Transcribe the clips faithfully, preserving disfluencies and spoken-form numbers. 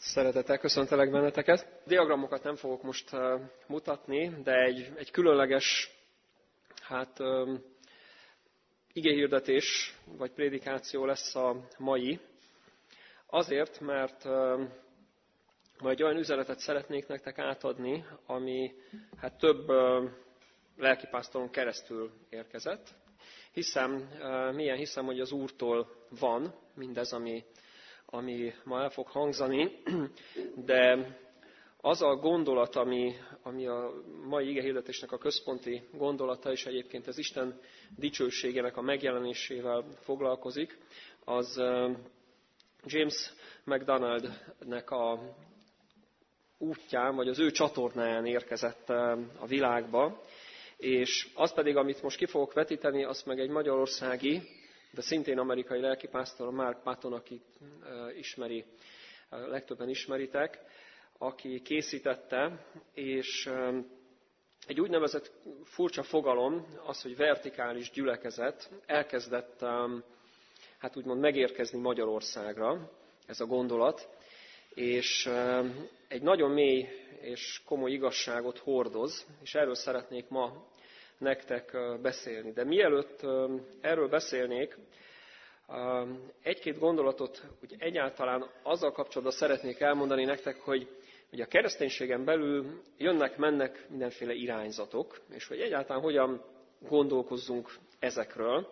Szeretettel köszöntelek benneteket. Diagramokat nem fogok most mutatni, de egy, egy különleges hát, um, igéhirdetés vagy prédikáció lesz a mai. Azért, mert um, ma egy olyan üzenetet szeretnék nektek átadni, ami hát több uh, lelkipásztoron keresztül érkezett. Hiszem, uh, milyen hiszem, hogy az Úrtól van mindez, ami ami ma el fog hangzani, de az a gondolat, ami, ami a mai igehirdetésnek a központi gondolata, és egyébként az Isten dicsőségének a megjelenésével foglalkozik, az James MacDonaldnek a útján, vagy az ő csatornáján érkezett a világba, és az pedig, amit most ki fogok vetíteni, az meg egy magyarországi, de szintén amerikai lelkipásztor, Mark Patton, akit ismeri, legtöbben ismeritek, aki készítette, és egy úgynevezett furcsa fogalom, az, hogy vertikális gyülekezet, elkezdett hát úgymond megérkezni Magyarországra, ez a gondolat, és egy nagyon mély és komoly igazságot hordoz, és erről szeretnék ma nektek beszélni. De mielőtt erről beszélnék, egy-két gondolatot úgy egyáltalán azzal kapcsolatban szeretnék elmondani nektek, hogy, hogy a kereszténységen belül jönnek-mennek mindenféle irányzatok, és hogy egyáltalán hogyan gondolkozzunk ezekről.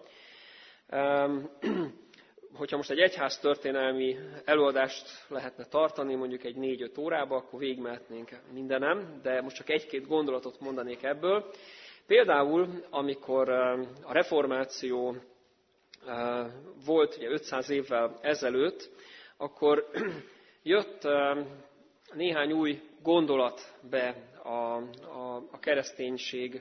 Hogyha most egy egyház történelmi előadást lehetne tartani, mondjuk egy négy-öt órába, akkor végigmehetnénk mindenem, de most csak egy-két gondolatot mondanék ebből. Például, amikor a reformáció volt ugye ötszáz évvel ezelőtt, akkor jött néhány új gondolat be a, a, a kereszténység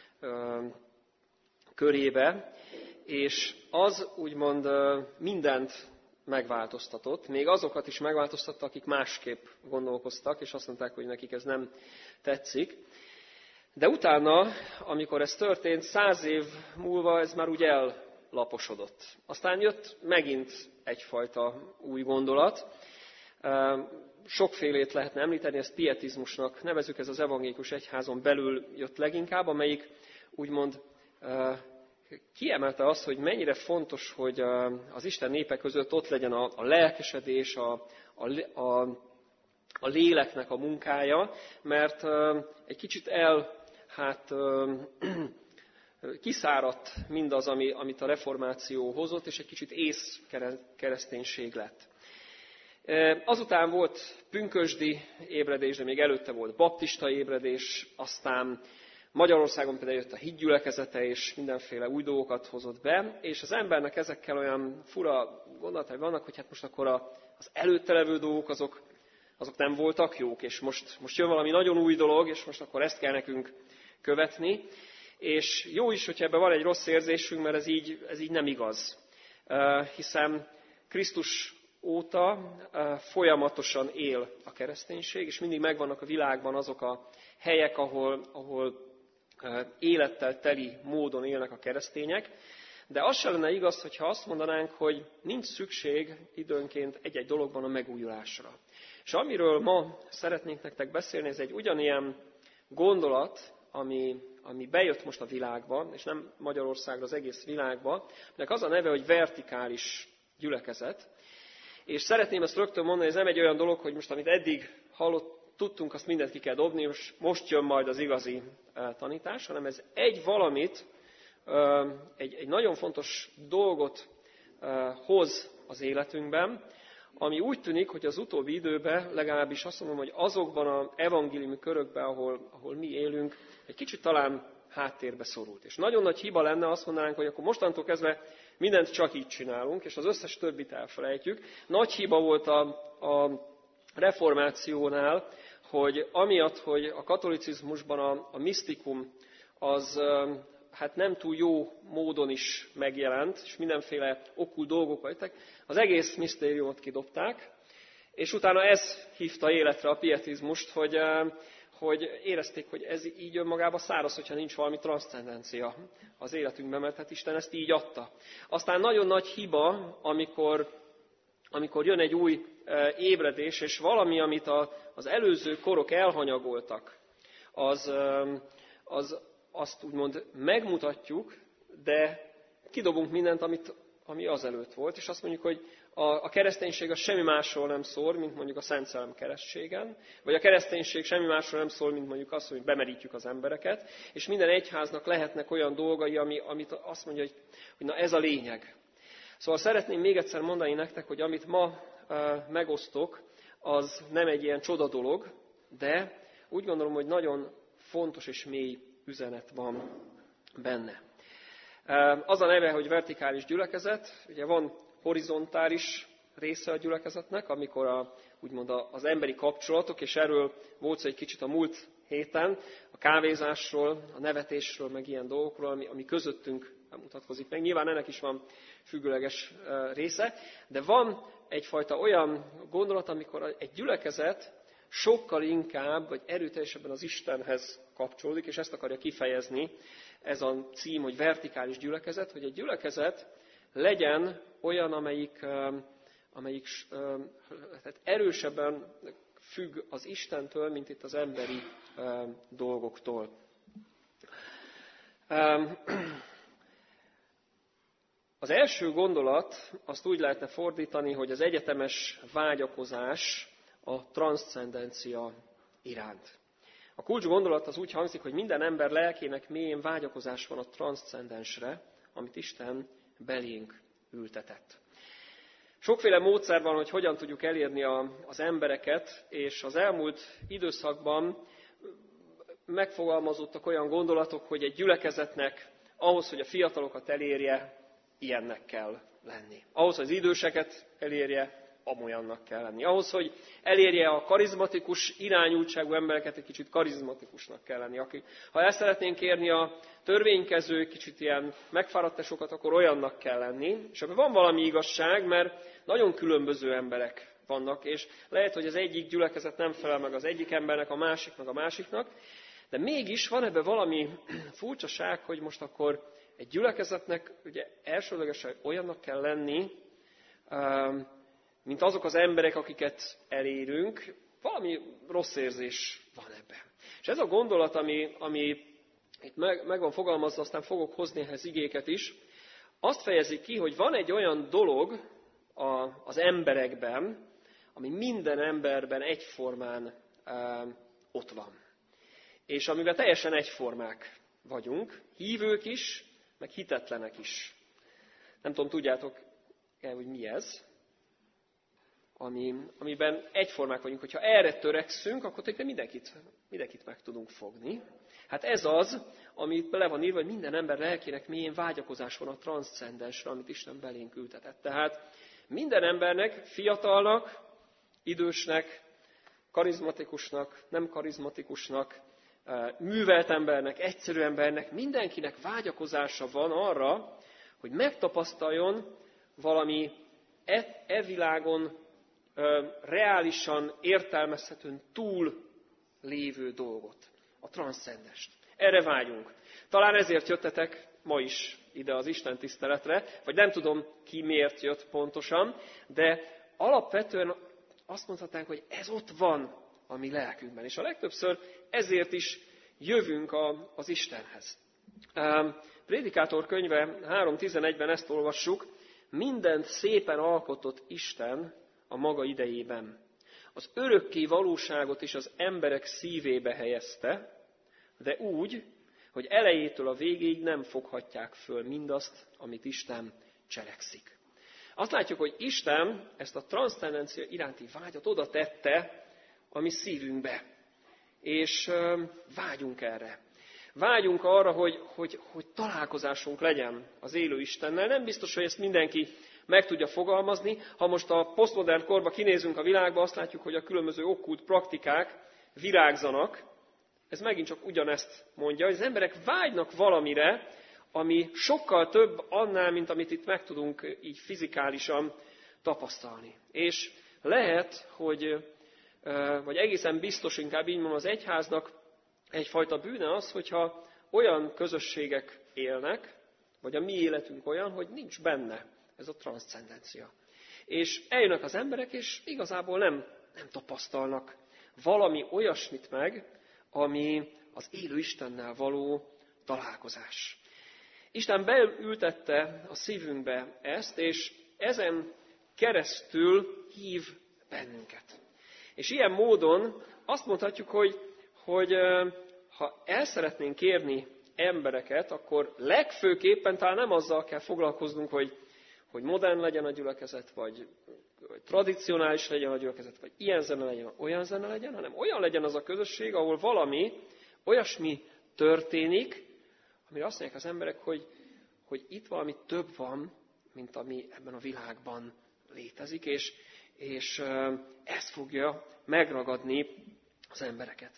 körébe, és az úgymond mindent megváltoztatott, még azokat is megváltoztatta, akik másképp gondolkoztak, és azt mondták, hogy nekik ez nem tetszik. De utána, amikor ez történt, száz év múlva ez már úgy ellaposodott. Aztán jött megint egyfajta új gondolat. Sokfélét lehetne említeni, ezt pietizmusnak nevezzük, ez az evangélikus egyházon belül jött leginkább, amelyik úgymond kiemelte azt, hogy mennyire fontos, hogy az Isten népe között ott legyen a, a lelkesedés, a, a, a, a léleknek a munkája, mert egy kicsit el Hát kiszáradt mindaz, ami, amit a reformáció hozott, és egy kicsit ész kereszténység lett. Azután volt pünkösdi ébredés, de még előtte volt baptista ébredés, aztán Magyarországon például jött a hitgyülekezete, és mindenféle új dolgokat hozott be, és az embernek ezekkel olyan fura gondolatai vannak, hogy hát most akkor az előtte levő dolgok azok, azok nem voltak jók, és most, most jön valami nagyon új dolog, és most akkor ezt kell nekünk követni. És jó is, hogyha ebben van egy rossz érzésünk, mert ez így, ez így nem igaz. Hiszen Krisztus óta folyamatosan él a kereszténység, és mindig megvannak a világban azok a helyek, ahol, ahol élettel teli módon élnek a keresztények. De az sem lenne igaz, hogyha azt mondanánk, hogy nincs szükség időnként egy-egy dologban a megújulásra. És amiről ma szeretnénk nektek beszélni, ez egy ugyanilyen gondolat, ami, ami bejött most a világba, és nem Magyarországra, az egész világba, aminek az a neve, hogy vertikális gyülekezet. És szeretném ezt rögtön mondani, ez nem egy olyan dolog, hogy most amit eddig hallott, tudtunk, azt mindent ki kell dobni, és most jön majd az igazi tanítás, hanem ez egy valamit, egy, egy nagyon fontos dolgot hoz az életünkben, ami úgy tűnik, hogy az utóbbi időben, legalábbis azt mondom, hogy azokban az evangéliumi körökben, ahol, ahol mi élünk, egy kicsit talán háttérbe szorult. És nagyon nagy hiba lenne azt mondanánk, hogy akkor mostantól kezdve mindent csak így csinálunk, és az összes többit elfelejtjük. Nagy hiba volt a, a reformációnál, hogy amiatt, hogy a katolicizmusban a, a misztikum az hát nem túl jó módon is megjelent, és mindenféle okkult dolgok voltak, az egész misztériumot kidobták, és utána ez hívta életre a pietizmust, hogy, hogy érezték, hogy ez így önmagában száraz, hogyha nincs valami transzcendencia az életünkben, mert hát Isten ezt így adta. Aztán nagyon nagy hiba, amikor amikor jön egy új ébredés, és valami, amit az előző korok elhanyagoltak, az, az, azt úgymond megmutatjuk, de kidobunk mindent, amit, ami azelőtt volt, és azt mondjuk, hogy a, a kereszténység az semmi másról nem szól, mint mondjuk a Szent Szellem keresztségen, vagy a kereszténység semmi másról nem szól, mint mondjuk azt, hogy bemerítjük az embereket, és minden egyháznak lehetnek olyan dolgai, ami, amit azt mondja, hogy, hogy na ez a lényeg. Szóval szeretném még egyszer mondani nektek, hogy amit ma uh, megosztok, az nem egy ilyen csoda dolog, de úgy gondolom, hogy nagyon fontos és mély üzenet van benne. Uh, az a neve, hogy vertikális gyülekezet, ugye van horizontális része a gyülekezetnek, amikor a, úgymond az emberi kapcsolatok, és erről volt szó egy kicsit a múlt héten, a kávézásról, a nevetésről, meg ilyen dolgokról, ami, ami közöttünk mutatkozik meg. Nyilván ennek is van függőleges része, de van egyfajta olyan gondolat, amikor egy gyülekezet sokkal inkább, vagy erőteljesebben az Istenhez kapcsolódik, és ezt akarja kifejezni ez a cím, hogy vertikális gyülekezet, hogy egy gyülekezet legyen olyan, amelyik, amelyik tehát erősebben függ az Istentől, mint itt az emberi dolgoktól. Az első gondolat, azt úgy lehetne fordítani, hogy az egyetemes vágyakozás a transzcendencia iránt. A kulcs gondolat az úgy hangzik, hogy minden ember lelkének mélyén vágyakozás van a transzcendensre, amit Isten belénk ültetett. Sokféle módszer van, hogy hogyan tudjuk elérni a, az embereket, és az elmúlt időszakban megfogalmazottak olyan gondolatok, hogy egy gyülekezetnek ahhoz, hogy a fiatalokat elérje, ilyennek kell lenni. Ahhoz, hogy az időseket elérje, amolyannak kell lenni. Ahhoz, hogy elérje a karizmatikus irányultságú embereket, egy kicsit karizmatikusnak kell lenni. Aki, ha el szeretnénk érni a törvénykező, kicsit ilyen megfáradtasokat, akkor olyannak kell lenni. És ebben van valami igazság, mert nagyon különböző emberek vannak, és lehet, hogy az egyik gyülekezet nem felel meg az egyik embernek, a másik meg a másiknak, de mégis van ebben valami furcsaság, hogy most akkor egy gyülekezetnek ugye elsődlegesen olyannak kell lenni, mint azok az emberek, akiket elérünk, valami rossz érzés van ebben. És ez a gondolat, ami, ami itt meg, meg van fogalmazva, aztán fogok hozni ehhez igéket is, azt fejezi ki, hogy van egy olyan dolog a, az emberekben, ami minden emberben egyformán e, ott van. És amiben teljesen egyformák vagyunk, hívők is, meg hitetlenek is. Nem tudom, tudjátok el, hogy mi ez? Ami, amiben egyformák vagyunk. Hogyha erre törekszünk, akkor tényleg mindenkit, mindenkit meg tudunk fogni. Hát ez az, amit bele van írva, hogy minden ember lelkének mélyén vágyakozás van a transzcendensre, amit Isten belénk ültetett. Tehát minden embernek, fiatalnak, idősnek, karizmatikusnak, nem karizmatikusnak, művelt embernek, egyszerű embernek, mindenkinek vágyakozása van arra, hogy megtapasztaljon valami e, e világon reálisan, értelmezhetően túl lévő dolgot, a transzcendest. Erre vágyunk. Talán ezért jöttetek ma is ide az Isten tiszteletre, vagy nem tudom ki miért jött pontosan, de alapvetően azt mondhatnánk, hogy ez ott van a mi lelkünkben. És a legtöbbször ezért is jövünk a, az Istenhez. Prédikátor könyve három tizenegyben ezt olvassuk, mindent szépen alkotott Isten a maga idejében. Az örökké valóságot is az emberek szívébe helyezte, de úgy, hogy elejétől a végéig nem foghatják föl mindazt, amit Isten cselekszik. Azt látjuk, hogy Isten ezt a transzcendencia iránti vágyat oda tette a mi szívünkbe. És vágyunk erre. Vágyunk arra, hogy, hogy, hogy találkozásunk legyen az élő Istennel. Nem biztos, hogy ezt mindenki meg tudja fogalmazni. Ha most a posztmodern korba kinézünk a világba, azt látjuk, hogy a különböző okkult praktikák virágzanak. Ez megint csak ugyanezt mondja, hogy az emberek vágynak valamire, ami sokkal több annál, mint amit itt meg tudunk így fizikálisan tapasztalni. És lehet, hogy, vagy egészen biztos, inkább így mondom, az egyháznak egyfajta bűne az, hogyha olyan közösségek élnek, vagy a mi életünk olyan, hogy nincs benne ez a transzcendencia. És eljönnek az emberek, és igazából nem, nem tapasztalnak valami olyasmit meg, ami az élő Istennel való találkozás. Isten beültette a szívünkbe ezt, és ezen keresztül hív bennünket. És ilyen módon azt mondhatjuk, hogy, hogy ha el szeretnénk kérni embereket, akkor legfőképpen talán nem azzal kell foglalkoznunk, hogy, hogy modern legyen a gyülekezet, vagy, vagy tradicionális legyen a gyülekezet, vagy ilyen zene legyen, olyan zene legyen, hanem olyan legyen az a közösség, ahol valami, olyasmi történik, amire azt mondják az emberek, hogy, hogy itt valami több van, mint ami ebben a világban létezik, és, és ez fogja megragadni az embereket.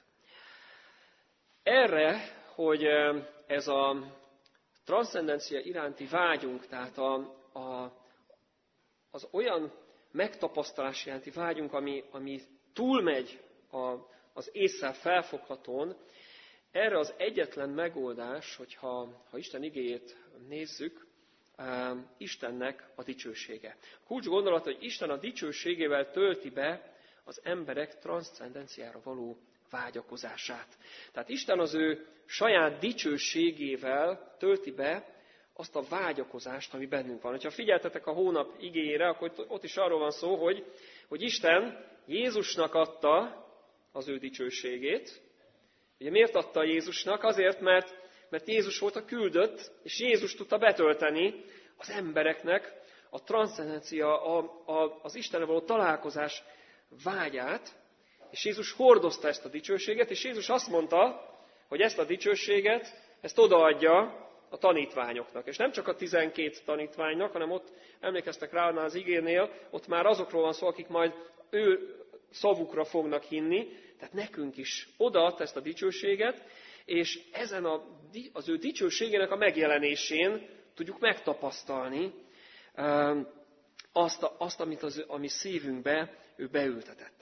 Erre, hogy ez a transzcendencia iránti vágyunk, tehát a, a, az olyan megtapasztalás iránti vágyunk, ami, ami túlmegy a, az ésszel felfoghatón, erre az egyetlen megoldás, hogyha ha Isten igéjét nézzük, Istennek a dicsősége. A kulcs gondolat, hogy Isten a dicsőségével tölti be az emberek transzcendenciára való vágyakozását. Tehát Isten az ő saját dicsőségével tölti be azt a vágyakozást, ami bennünk van. Ha figyeltetek a hónap igéjére, akkor ott is arról van szó, hogy, hogy Isten Jézusnak adta az ő dicsőségét. Ugye miért adta Jézusnak? Azért, mert, mert Jézus volt a küldött, és Jézus tudta betölteni az embereknek a transzcendencia, a, a, az Istennel való találkozás vágyát, és Jézus hordozta ezt a dicsőséget, és Jézus azt mondta, hogy ezt a dicsőséget, ezt odaadja a tanítványoknak. És nem csak a tizenkét tanítványnak, hanem ott emlékeztek rá az igénél, ott már azokról van szó, akik majd ő szavukra fognak hinni, tehát nekünk is odaadta ezt a dicsőséget, és ezen a, az ő dicsőségének a megjelenésén tudjuk megtapasztalni azt, azt amit az, ami szívünkbe ő beültetett.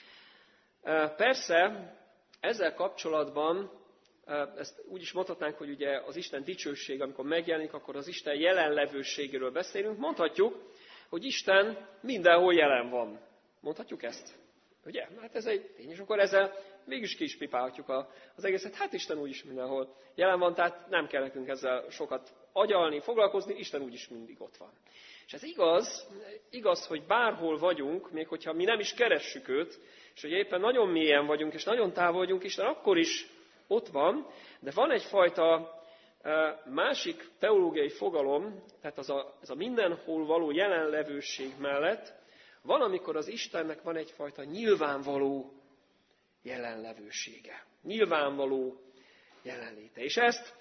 Persze, ezzel kapcsolatban, ezt úgy is mondhatnánk, hogy ugye az Isten dicsőség, amikor megjelenik, akkor az Isten jelenlevőségéről beszélünk. Mondhatjuk, hogy Isten mindenhol jelen van. Mondhatjuk ezt? Ugye? Hát ez egy tény, és akkor ezzel mégis ki is pipálhatjuk az egészet. Hát Isten úgyis mindenhol jelen van, tehát nem kell nekünk ezzel sokat agyalni, foglalkozni, Isten úgyis mindig ott van. És ez igaz, igaz, hogy bárhol vagyunk, még hogyha mi nem is keressük őt, és hogy éppen nagyon mélyen vagyunk, és nagyon távol vagyunk, Isten akkor is ott van, de van egyfajta másik teológiai fogalom, tehát az a, ez a mindenhol való jelenlevőség mellett, van, amikor az Istennek van egyfajta nyilvánvaló jelenlevősége. Nyilvánvaló jelenléte. És ezt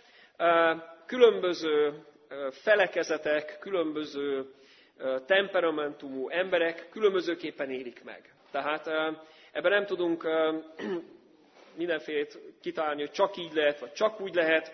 különböző felekezetek, különböző temperamentumú emberek különbözőképpen élik meg. Tehát ebben nem tudunk mindenfélét kitalálni, hogy csak így lehet, vagy csak úgy lehet,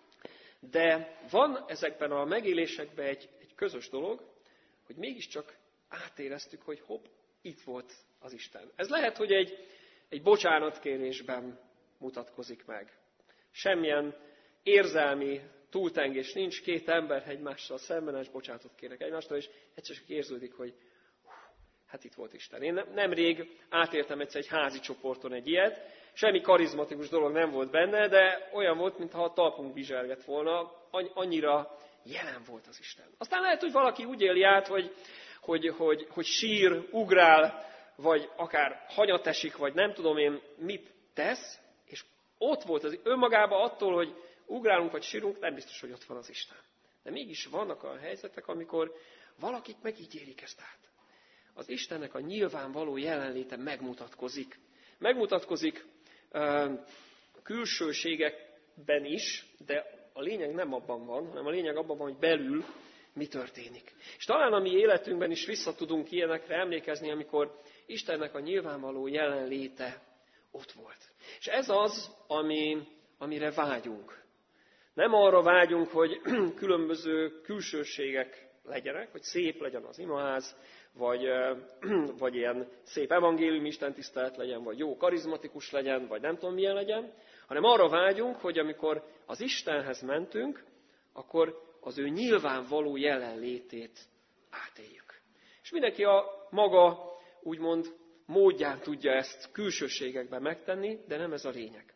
de van ezekben a megélésekben egy, egy közös dolog, hogy mégiscsak átéreztük, hogy hopp, itt volt az Isten. Ez lehet, hogy egy, egy bocsánatkérésben mutatkozik meg. Semmilyen érzelmi túltengés nincs, két ember egymással szemben, és bocsánatot kérnek egymástól, és egyszer csak érződik, hogy hú, hát itt volt Isten. Én nemrég átértem egyszer egy házi csoporton egy ilyet, semmi karizmatikus dolog nem volt benne, de olyan volt, mintha a talpunk bizselgett volna, annyira jelen volt az Isten. Aztán lehet, hogy valaki úgy éli át, hogy, hogy, hogy, hogy sír, ugrál, vagy akár hanyat esik, vagy nem tudom én mit tesz, és ott volt az önmagában attól, hogy ugrálunk vagy sírunk, nem biztos, hogy ott van az Isten. De mégis vannak olyan helyzetek, amikor valakik meg így élik ezt át. Az Istennek a nyilvánvaló jelenléte megmutatkozik. Megmutatkozik uh, külsőségekben is, de a lényeg nem abban van, hanem a lényeg abban van, hogy belül mi történik. És talán a mi életünkben is vissza tudunk ilyenekre emlékezni, amikor Istennek a nyilvánvaló jelenléte ott volt. És ez az, ami, amire vágyunk. Nem arra vágyunk, hogy különböző külsőségek legyenek, hogy szép legyen az imaház, vagy, vagy ilyen szép evangélium istentisztelet legyen, vagy jó karizmatikus legyen, vagy nem tudom milyen legyen, hanem arra vágyunk, hogy amikor az Istenhez mentünk, akkor az ő nyilvánvaló jelenlétét átéljük. És És mindenki a maga, úgymond, módján tudja ezt külsőségekben megtenni, de nem ez a lényeg.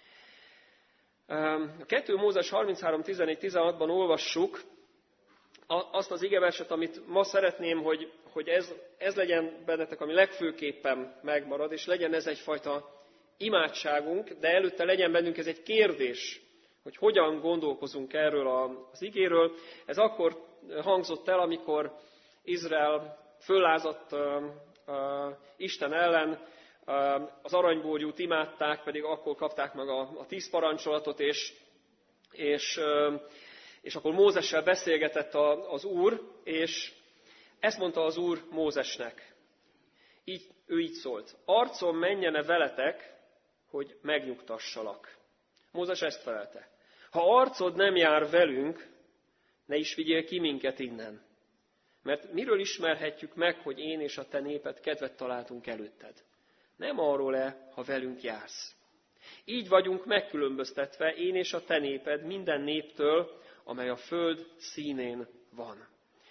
A kettő Mózes harminchárom tizenegy tizenhatban olvassuk azt az igeverset, amit ma szeretném, hogy, hogy ez, ez legyen bennetek, ami legfőképpen megmarad, és legyen ez egyfajta imádságunk, de előtte legyen bennünk ez egy kérdés, hogy hogyan gondolkozunk erről az igéről. Ez akkor hangzott el, amikor Izrael föllázadt uh, uh, Isten ellen, uh, az aranybórjút imádták, pedig akkor kapták meg a, a tíz parancsolatot, és, és, uh, és akkor Mózessel beszélgetett a, az Úr, és ezt mondta az Úr Mózesnek. Így, ő így szólt: arcom menjene veletek, hogy megnyugtassalak. Mózes ezt felelte: ha arcod nem jár velünk, ne is vigyél ki minket innen. Mert miről ismerhetjük meg, hogy én és a te néped kedvet találtunk előtted? Nem arról-e, ha velünk jársz. Így vagyunk megkülönböztetve, én és a te néped, minden néptől, amely a föld színén van.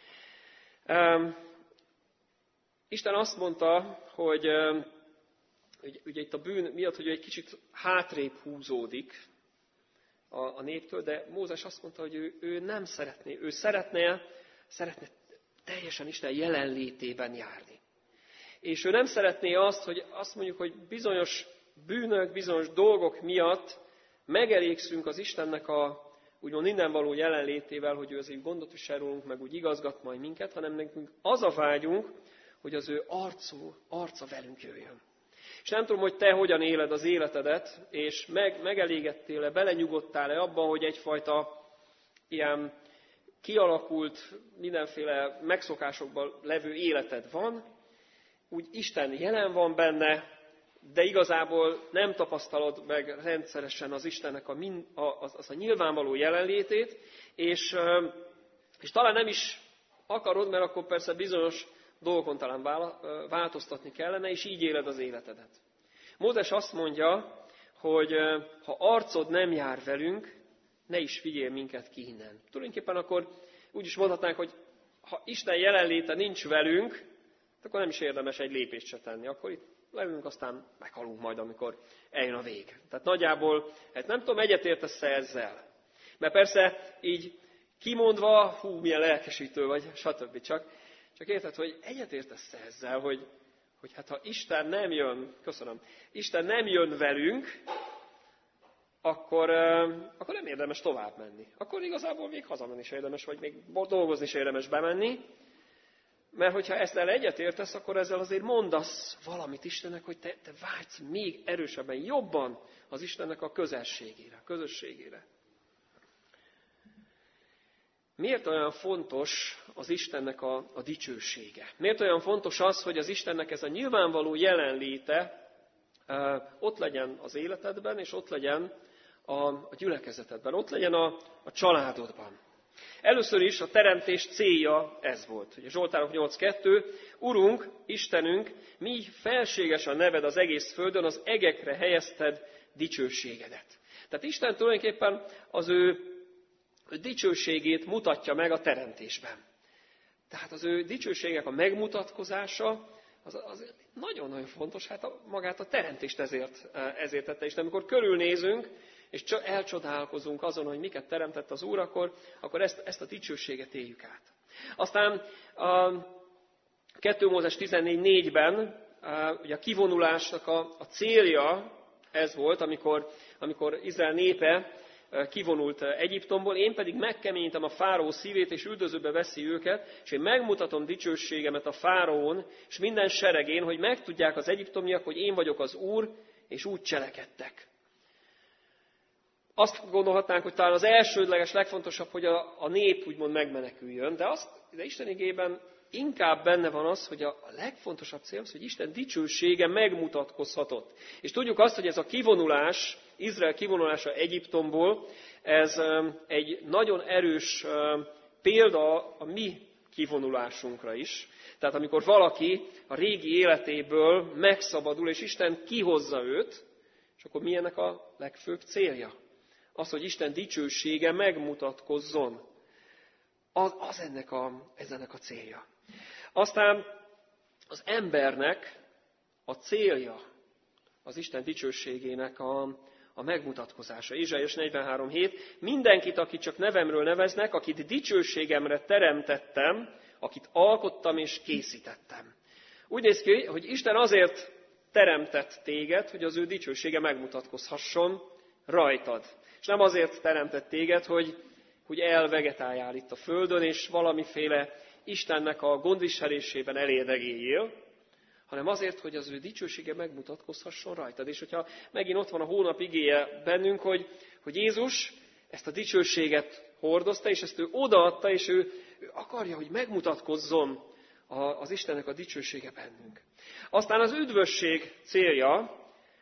Um, Isten azt mondta, hogy um, ugye itt a bűn miatt, hogy egy kicsit hátrébb húzódik a, a néptől, de Mózes azt mondta, hogy ő, ő nem szeretné, ő szeretne, szeretne teljesen Isten jelenlétében járni. És ő nem szeretné azt, hogy azt mondjuk, hogy bizonyos bűnök, bizonyos dolgok miatt megelégszünk az Istennek a úgymond innen való jelenlétével, hogy ő azért gondot visel rólunk, meg úgy igazgat majd minket, hanem nekünk az a vágyunk, hogy az ő arcú, arca velünk jöjjön. És nem tudom, hogy te hogyan éled az életedet, és meg, megelégettél-e, belenyugodtál-e abban, hogy egyfajta ilyen kialakult, mindenféle megszokásokban levő életed van, úgy Isten jelen van benne, de igazából nem tapasztalod meg rendszeresen az Istennek a, min, a, az, az a nyilvánvaló jelenlétét, és, és talán nem is akarod, mert akkor persze bizonyos dolgokon talán változtatni kellene, és így éled az életedet. Mózes azt mondja, hogy ha arcod nem jár velünk, ne is vigyél minket ki innen. Tulajdonképpen akkor úgy is mondhatnánk, hogy ha Isten jelenléte nincs velünk, akkor nem is érdemes egy lépést se tenni. Akkor itt levünk, aztán meghalunk majd, amikor eljön a vég. Tehát nagyjából, hát nem tudom, egyetértesz-e ezzel. Mert persze így kimondva, hú, milyen lelkesítő vagy, stb. Csak, csak érted, hogy egyetértesz-e ezzel, hogy, hogy hát ha Isten nem jön, köszönöm, Isten nem jön velünk, akkor, akkor nem érdemes tovább menni. Akkor igazából még hazamenni is érdemes, vagy még dolgozni is érdemes bemenni. Mert hogyha ezzel egyetértesz, akkor ezzel azért mondasz valamit Istennek, hogy te, te vágysz még erősebben, jobban az Istennek a közelségére, a közösségére. Miért olyan fontos az Istennek a, a dicsősége? Miért olyan fontos az, hogy az Istennek ez a nyilvánvaló jelenléte uh, ott legyen az életedben, és ott legyen a, a gyülekezetedben, ott legyen a, a családodban? Először is a teremtés célja ez volt. Ugye Zsoltárok nyolc kettő, Urunk, Istenünk, mi felséges a neved az egész földön, az egekre helyezted dicsőségedet. Tehát Isten tulajdonképpen az ő dicsőségét mutatja meg a teremtésben. Tehát az ő dicsőségek a megmutatkozása, az, az nagyon-nagyon fontos, hát a, magát a teremtést ezért, ezért tette. És amikor körülnézünk, és elcsodálkozunk azon, hogy miket teremtett az Úr, akkor, akkor ezt, ezt a dicsőséget éljük át. Aztán a kettő Mózes tizennégy négyben ugye a kivonulásnak a, a célja ez volt, amikor, amikor Izrael népe kivonult Egyiptomból, én pedig megkeményítem a fáraó szívét, és üldözőbe veszi őket, és én megmutatom dicsőségemet a fáraón, és minden seregén, hogy megtudják az egyiptomiak, hogy én vagyok az Úr, és úgy cselekedtek. Azt gondolhatnánk, hogy talán az elsődleges, legfontosabb, hogy a, a nép úgymond megmeneküljön, de, azt, de Isten igében inkább benne van az, hogy a, a legfontosabb cél az, hogy Isten dicsősége megmutatkozhatott. És tudjuk azt, hogy ez a kivonulás, Izrael kivonulása Egyiptomból, ez egy nagyon erős példa a mi kivonulásunkra is. Tehát amikor valaki a régi életéből megszabadul, és Isten kihozza őt, és akkor mi ennek a legfőbb célja? Az, hogy Isten dicsősége megmutatkozzon. Az, az ennek, a, ez ennek a célja. Aztán az embernek a célja az Isten dicsőségének a, a megmutatkozása. Ézsaiás negyvenhárom hét. Mindenkit, akit csak nevemről neveznek, akit dicsőségemre teremtettem, akit alkottam és készítettem. Úgy néz ki, hogy Isten azért teremtett téged, hogy az ő dicsősége megmutatkozhasson rajtad. És nem azért teremtett téged, hogy, hogy elvegetáljál itt a földön, és valamiféle Istennek a gondviselésében elérdegéljél, hanem azért, hogy az ő dicsősége megmutatkozhasson rajtad. És hogyha megint ott van a hónap igéje bennünk, hogy, hogy Jézus ezt a dicsőséget hordozta, és ezt ő odaadta, és ő, ő akarja, hogy megmutatkozzon az Istennek a dicsősége bennünk. Aztán az üdvösség célja,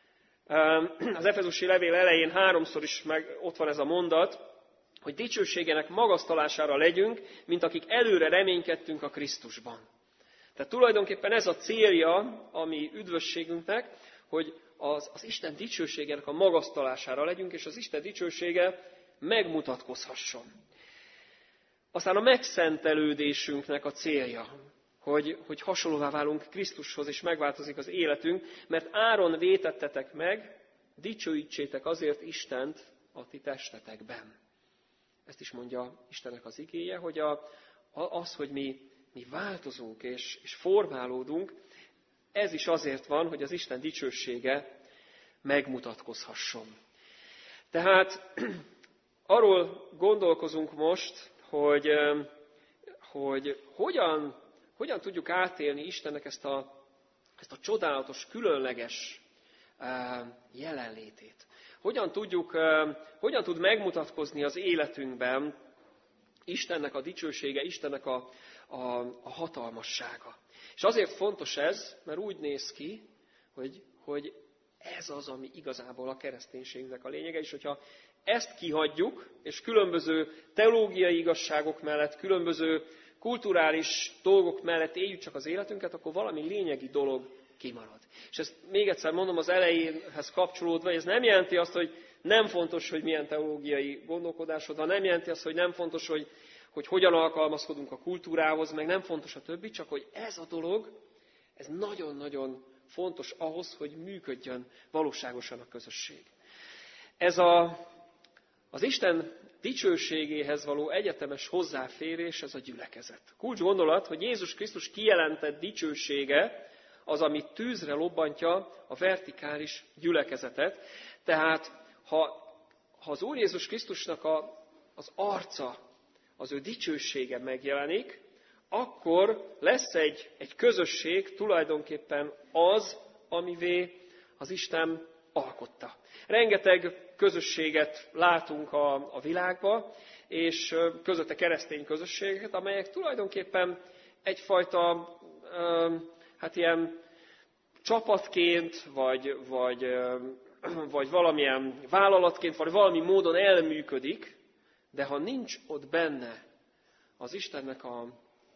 az Efezusi levél elején háromszor is meg ott van ez a mondat, hogy dicsőségének magasztalására legyünk, mint akik előre reménykedtünk a Krisztusban. Tehát tulajdonképpen ez a célja a mi üdvösségünknek, hogy az, az Isten dicsőségének a magasztalására legyünk, és az Isten dicsősége megmutatkozhasson. Aztán a megszentelődésünknek a célja, hogy, hogy hasonlóvá válunk Krisztushoz, és megváltozik az életünk, mert áron vétettetek meg, dicsőítsétek azért Istent a ti testetekben. Ezt is mondja Istennek az igéje, hogy a, az, hogy mi, mi változunk és, és formálódunk, ez is azért van, hogy az Isten dicsősége megmutatkozhasson. Tehát arról gondolkozunk most, hogy, hogy hogyan, hogyan tudjuk átélni Istennek ezt a, ezt a csodálatos, különleges jelenlétét. Hogyan, tudjuk, hogyan tud megmutatkozni az életünkben Istennek a dicsősége, Istennek a, a, a hatalmassága. És azért fontos ez, mert úgy néz ki, hogy, hogy ez az, ami igazából a kereszténységnek a lényege, és hogyha ezt kihagyjuk, és különböző teológiai igazságok mellett, különböző kulturális dolgok mellett éljük csak az életünket, akkor valami lényegi dolog kimarad. És ezt még egyszer mondom az elejéhez kapcsolódva, ez nem jelenti azt, hogy nem fontos, hogy milyen teológiai gondolkodásod van, nem jelenti azt, hogy nem fontos, hogy, hogy hogyan alkalmazkodunk a kultúrához, meg nem fontos a többi, csak hogy ez a dolog, ez nagyon-nagyon fontos ahhoz, hogy működjön valóságosan a közösség. Ez a, az Isten dicsőségéhez való egyetemes hozzáférés, ez a gyülekezet. Kulcs gondolat, hogy Jézus Krisztus kijelentett dicsősége az, ami tűzre lobbantja a vertikális gyülekezetet. Tehát, ha, ha az Úr Jézus Krisztusnak a, az arca, az ő dicsősége megjelenik, akkor lesz egy, egy közösség tulajdonképpen az, amivé az Isten alkotta. Rengeteg közösséget látunk a, a világban, és közötte keresztény közösségeket, amelyek tulajdonképpen egyfajta hát ilyen csapatként, vagy, vagy, vagy valamilyen vállalatként, vagy valami módon elműködik, de ha nincs ott benne az Istennek a,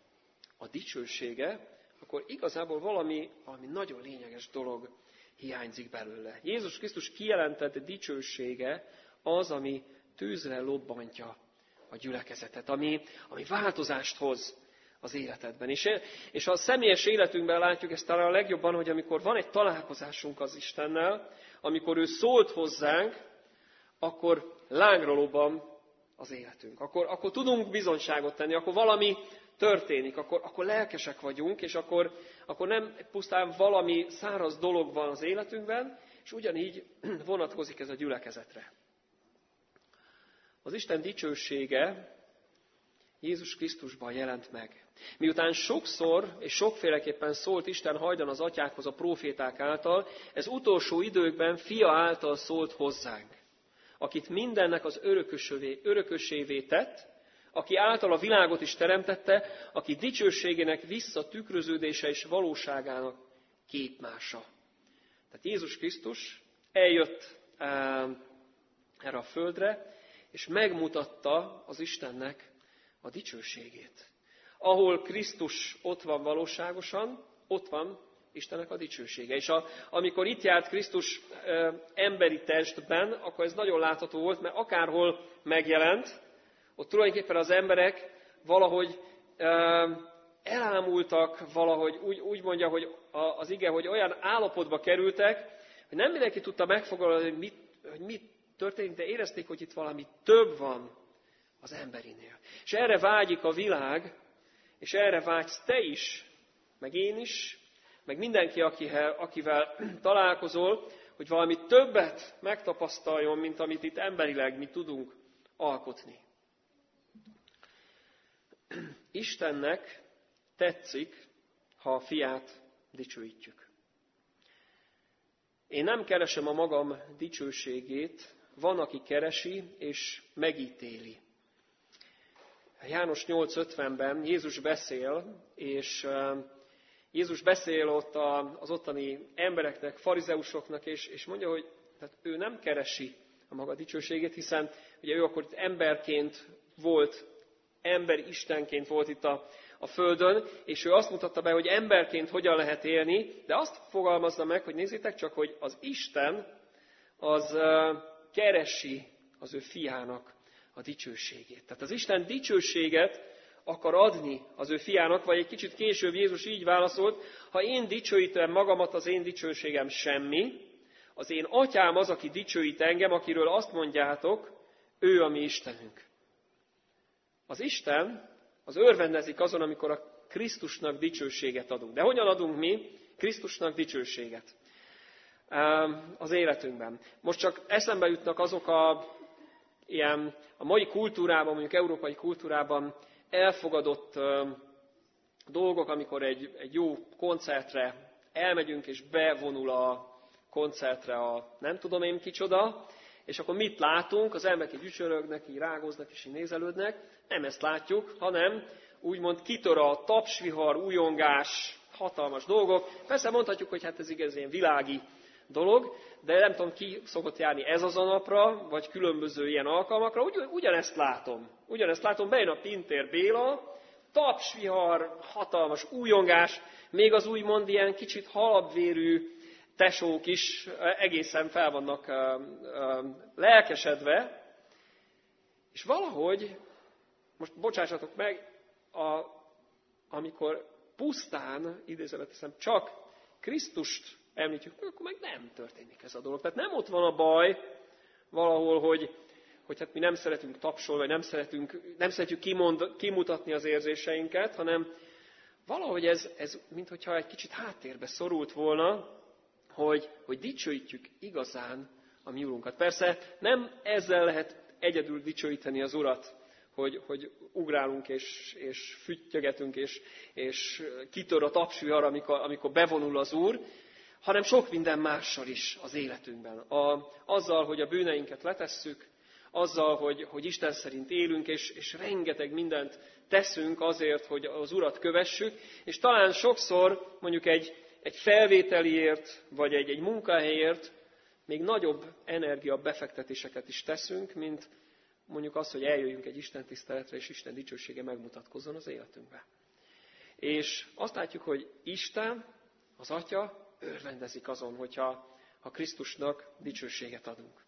a dicsősége, akkor igazából valami, valami nagyon lényeges dolog hiányzik belőle. Jézus Krisztus kijelentett dicsősége az, ami tűzre lobbantja a gyülekezetet, ami, ami változást hoz az életedben. És, és a személyes életünkben látjuk ezt talán a legjobban, hogy amikor van egy találkozásunk az Istennel, amikor ő szólt hozzánk, akkor lángra lobban az életünk. Akkor, akkor tudunk bizonyságot tenni, akkor valami történik, akkor, akkor lelkesek vagyunk, és akkor, akkor nem pusztán valami száraz dolog van az életünkben, és ugyanígy vonatkozik ez a gyülekezetre. Az Isten dicsősége Jézus Krisztusban jelent meg. Miután sokszor és sokféleképpen szólt Isten hajdan az atyákhoz a próféták által, ez utolsó időkben fia által szólt hozzánk, akit mindennek az örökösövé, örökösévé tett, aki által a világot is teremtette, aki dicsőségének visszatükröződése és valóságának képmása. Tehát Jézus Krisztus eljött erre a földre, és megmutatta az Istennek a dicsőségét. Ahol Krisztus ott van valóságosan, ott van Istennek a dicsősége. És a, amikor itt járt Krisztus e, emberi testben, akkor ez nagyon látható volt, mert akárhol megjelent, ott tulajdonképpen az emberek valahogy e, elámultak valahogy, úgy, úgy mondja, hogy az ige, hogy olyan állapotba kerültek, hogy nem mindenki tudta megfogalmazni, hogy mit, hogy mit történik, de érezték, hogy itt valami több van az emberinél. És erre vágyik a világ, és erre vágysz te is, meg én is, meg mindenki, akivel, akivel találkozol, hogy valami többet megtapasztaljon, mint amit itt emberileg mi tudunk alkotni. Istennek tetszik, ha a fiát dicsőítjük. Én nem keresem a magam dicsőségét, van, aki keresi és megítéli. János nyolc ötvenben Jézus beszél, és Jézus beszél ott az ottani embereknek, farizeusoknak, és, és mondja, hogy tehát ő nem keresi a maga dicsőségét, hiszen ugye ő akkor itt emberként volt, ember Istenként volt itt a, a földön, és ő azt mutatta be, hogy emberként hogyan lehet élni, de azt fogalmazza meg, hogy nézzétek csak, hogy az Isten az uh, keresi az ő fiának a dicsőségét. Tehát az Isten dicsőséget akar adni az ő fiának, vagy egy kicsit később Jézus így válaszolt, ha én dicsőítem magamat, az én dicsőségem semmi, az én atyám az, aki dicsőít engem, akiről azt mondjátok, ő a mi Istenünk. Az Isten az örvendezik azon, amikor a Krisztusnak dicsőséget adunk. De hogyan adunk mi Krisztusnak dicsőséget az életünkben? Most csak eszembe jutnak azok a, ilyen, a mai kultúrában, mondjuk európai kultúrában elfogadott uh, dolgok, amikor egy, egy jó koncertre elmegyünk, és bevonul a koncertre a nem tudom én kicsoda, és akkor mit látunk? Az emberek így ücsörögnek, így rágóznak, és így nézelődnek. Nem ezt látjuk, hanem úgymond kitör a tapsvihar, újongás, hatalmas dolgok. Persze mondhatjuk, hogy hát ez igaz, ilyen világi dolog, de nem tudom, ki szokott járni ez az a napra, vagy különböző ilyen alkalmakra. Ugy, ugyanezt látom. Ugyanezt látom, bejön a Pintér Béla, tapsvihar, hatalmas újongás, még az úgymond ilyen kicsit halabvérű tesók is egészen fel vannak lelkesedve, és valahogy, most bocsássatok meg, a, amikor pusztán, idézőben teszem, csak Krisztust említjük, akkor meg nem történik ez a dolog. Tehát nem ott van a baj valahol, hogy, hogy hát mi nem szeretünk tapsolni, vagy nem szeretünk, nem szeretjük kimond, kimutatni az érzéseinket, hanem valahogy ez, ez minthogyha egy kicsit háttérbe szorult volna, hogy, hogy dicsőítjük igazán a mi Urunkat. Persze nem ezzel lehet egyedül dicsőíteni az Urat, hogy, hogy ugrálunk és, és füttyögetünk, és, és kitör a tapsvihar, amikor, amikor bevonul az Úr, hanem sok minden mással is az életünkben. A, azzal, hogy a bűneinket letesszük, azzal, hogy, hogy Isten szerint élünk, és, és rengeteg mindent teszünk azért, hogy az Urat kövessük, és talán sokszor mondjuk egy, egy felvételiért, vagy egy, egy munkahelyért még nagyobb energia befektetéseket is teszünk, mint mondjuk az, hogy eljöjjünk egy Isten tiszteletre, és Isten dicsősége megmutatkozzon az életünkben. És azt látjuk, hogy Isten, az Atya örvendezik azon, hogyha ha Krisztusnak dicsőséget adunk.